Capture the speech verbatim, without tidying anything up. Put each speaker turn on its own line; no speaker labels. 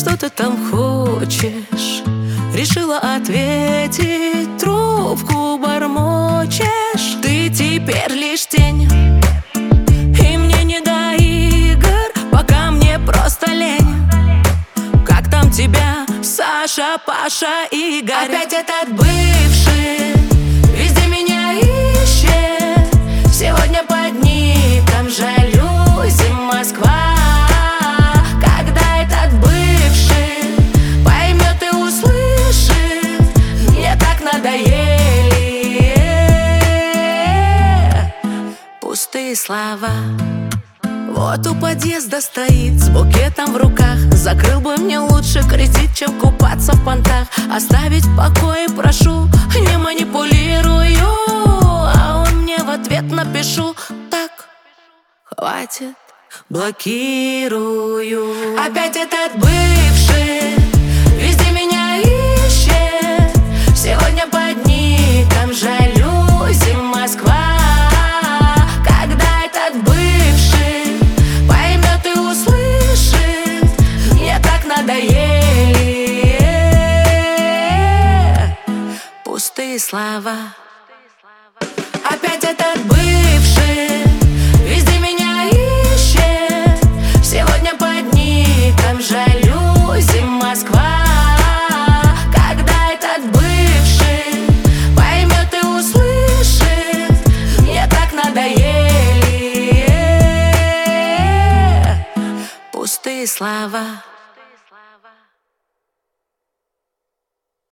что ты там хочешь? Решила ответить, трубку бормочешь. Ты теперь лишь тень, и мне не до игр, пока мне просто лень. Как там тебя, Саша, Паша, Игорь? Опять этот бывший везде меня ищет. Сегодня под ником жалюзи Москва. Когда этот бывший поймет и услышит, мне так надоели пустые слова. Вот у подъезда стоит с букетом в руках. Закрыл бы мне лучше кредит, чем купаться в понтах. Оставить в покое прошу, не манипулирую. А он мне в ответ напишу: так, хватит, блокирую. Опять этот бывший везде меня ищет. Сегодня под ником жалюзи Москва. Когда этот бывший поймет и услышит, мне так надоели пустые слова.